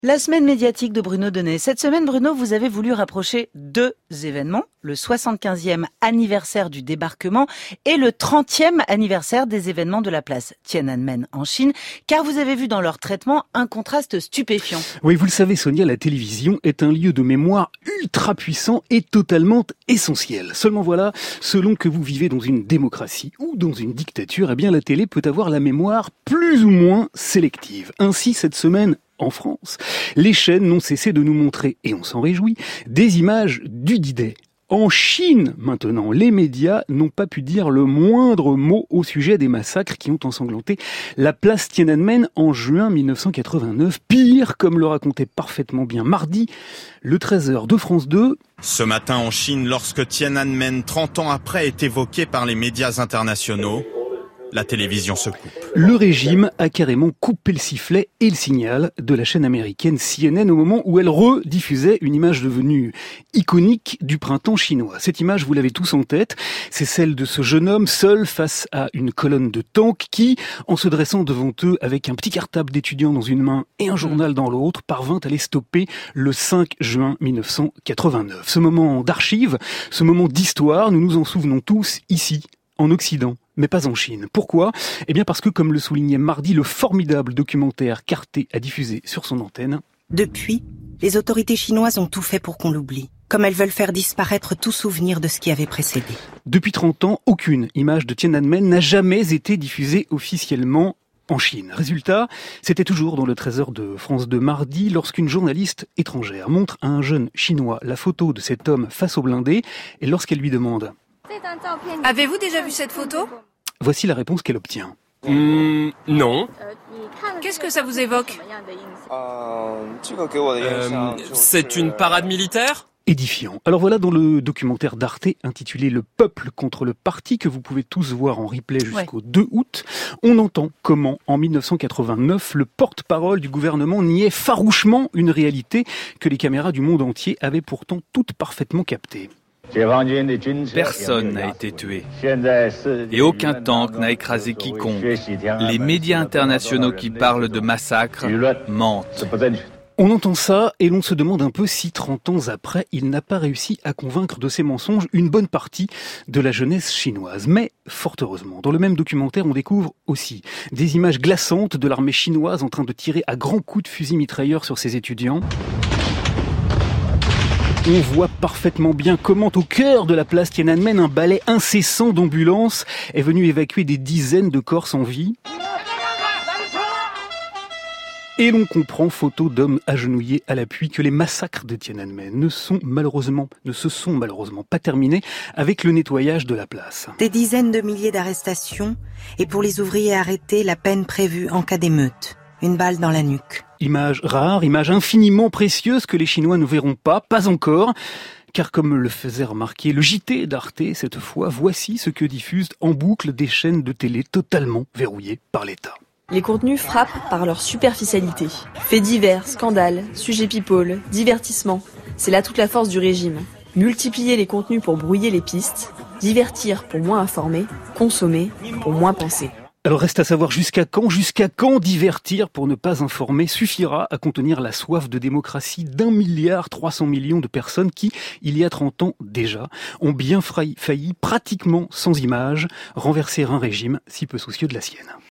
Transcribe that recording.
La semaine médiatique de Bruno Donnet. Cette semaine, Bruno, vous avez voulu rapprocher deux événements, le 75e anniversaire du débarquement et le 30e anniversaire des événements de la place Tiananmen en Chine, car vous avez vu dans leur traitement un contraste stupéfiant. Oui, vous le savez, Sonia, la télévision est un lieu de mémoire ultra puissant et totalement essentiel. Seulement voilà, selon que vous vivez dans une démocratie ou dans une dictature, eh bien la télé peut avoir la mémoire plus ou moins sélective. Ainsi, cette semaine, en France, les chaînes n'ont cessé de nous montrer, et on s'en réjouit, des images du D-Day. En Chine, maintenant, les médias n'ont pas pu dire le moindre mot au sujet des massacres qui ont ensanglanté la place Tiananmen en juin 1989. Pire, comme le racontait parfaitement bien mardi, le 13h de France 2. Ce matin en Chine, lorsque Tiananmen, 30 ans après, est évoqué par les médias internationaux, la télévision se coupe. Le régime a carrément coupé le sifflet et le signal de la chaîne américaine CNN au moment où elle rediffusait une image devenue iconique du printemps chinois. Cette image, vous l'avez tous en tête, c'est celle de ce jeune homme seul face à une colonne de tanks qui, en se dressant devant eux avec un petit cartable d'étudiant dans une main et un journal dans l'autre, parvint à les stopper le 5 juin 1989. Ce moment d'archives, ce moment d'histoire, nous nous en souvenons tous ici, en Occident, mais pas en Chine. Pourquoi ? Eh bien parce que, comme le soulignait mardi le formidable documentaire qu'Arte a diffusé sur son antenne, depuis, les autorités chinoises ont tout fait pour qu'on l'oublie, comme elles veulent faire disparaître tout souvenir de ce qui avait précédé. Depuis 30 ans, aucune image de Tiananmen n'a jamais été diffusée officiellement en Chine. Résultat, c'était toujours dans le 13h de France 2 mardi, lorsqu'une journaliste étrangère montre à un jeune Chinois la photo de cet homme face au blindé, et lorsqu'elle lui demande « Avez-vous déjà vu cette photo ?» Voici la réponse qu'elle obtient. Non. Qu'est-ce que ça vous évoque ? C'est une parade militaire ? Édifiant. Alors voilà, dans le documentaire d'Arte intitulé « Le peuple contre le parti » que vous pouvez tous voir en replay jusqu'au 2 août, on entend comment, en 1989, le porte-parole du gouvernement niait farouchement une réalité que les caméras du monde entier avaient pourtant toutes parfaitement captée. Personne n'a été tué et aucun tank n'a écrasé quiconque. Les médias internationaux qui parlent de massacres mentent. On entend ça et l'on se demande un peu si 30 ans après, il n'a pas réussi à convaincre de ses mensonges une bonne partie de la jeunesse chinoise. Mais, fort heureusement, dans le même documentaire, on découvre aussi des images glaçantes de l'armée chinoise en train de tirer à grands coups de fusil mitrailleur sur ses étudiants. On voit parfaitement bien comment, au cœur de la place Tiananmen, un balai incessant d'ambulances est venu évacuer des dizaines de corps sans vie. Et l'on comprend, photo d'hommes agenouillés à l'appui, que les massacres de Tiananmen ne se sont malheureusement pas terminés avec le nettoyage de la place. Des dizaines de milliers d'arrestations, et pour les ouvriers arrêtés, la peine prévue en cas d'émeute. Une balle dans la nuque. Image rare, image infiniment précieuse que les Chinois ne verront pas encore. Car comme le faisait remarquer le JT d'Arte cette fois, voici ce que diffusent en boucle des chaînes de télé totalement verrouillées par l'État. Les contenus frappent par leur superficialité. Faits divers, scandales, sujets people, divertissement. C'est là toute la force du régime. Multiplier les contenus pour brouiller les pistes, divertir pour moins informer, consommer pour moins penser. Alors reste à savoir jusqu'à quand divertir pour ne pas informer suffira à contenir la soif de démocratie d'1,3 milliard de personnes qui, il y a 30 ans déjà, ont bien failli, pratiquement sans images, renverser un régime si peu soucieux de la sienne.